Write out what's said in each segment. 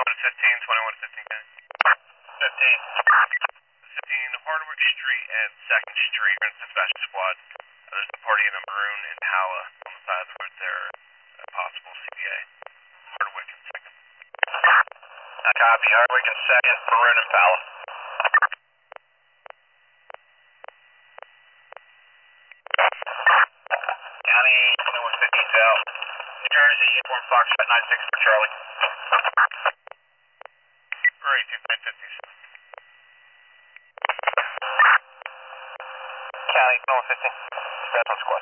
15, 21 to 15, 15. 15, Hardwick Street and 2nd Street, and dispatch squad. There's a party in a maroon in Hala on the side of the road there. A possible CBA. Hardwick and 2nd. Copy, Hardwick and 2nd, maroon in Hala. County 2115's out. New Jersey, uniform Foxtrot 96 for Charlie. Great, 2950s. County 2115, special squad.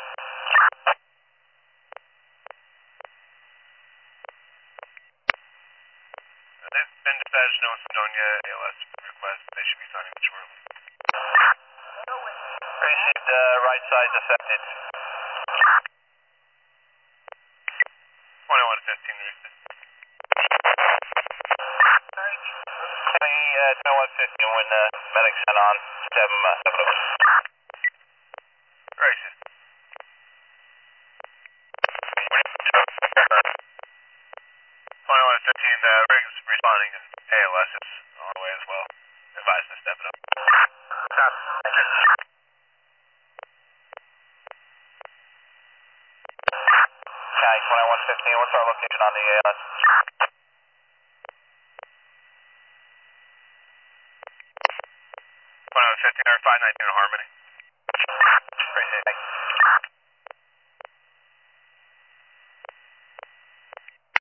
They've been dispatched, no Sedonia, ALS request. They should be signing it shortly. Received right side affected. 21 to 15, Received. County 2115 when medics sent on 7 Racist. 21 to 15, Riggs responding and ALS is on the way as well. Advised to step it up. County 2115, what's our location on the ALS? 21 to 15, or 519 in Harmony.